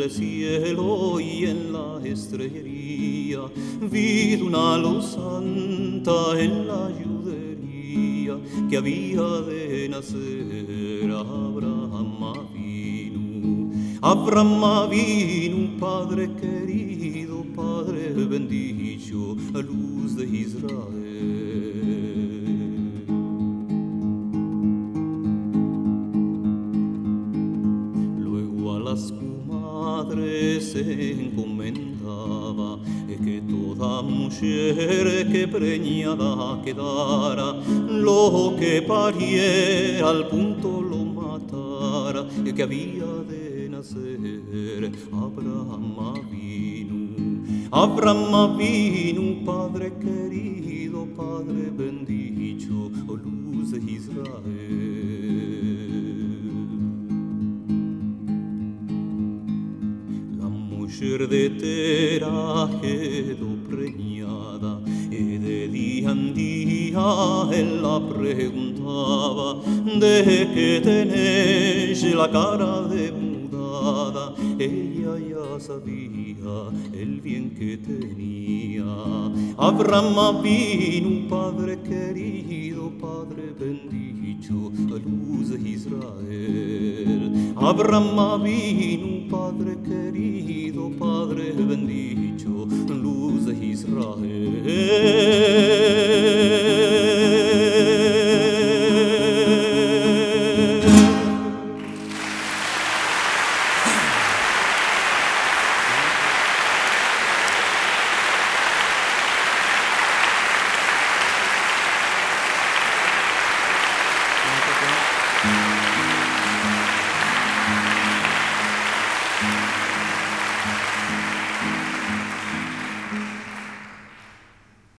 del cielo y en la estrellería vi una luz santa en la yudería que había de nacer Abraham Avinu, Padre querido, Padre bendito, la luz de Israel. Luego a las comadres se encomendaba que toda mujer que preñada quedara, lo que pariera al punto lo matara, que había de nacer Abraham Avinu, Padre querido, Padre bendito, luz de Israel. La mujer de Tera quedó preñada y de día en día él la preguntaba de qué tenés la cara demudada. Ella ya sabía el bien que tenía. Abraham Avinu, Padre querido, Padre bendito, luz de Israel. Abraham Avinu, Padre querido, Padre bendito, luz de Israel.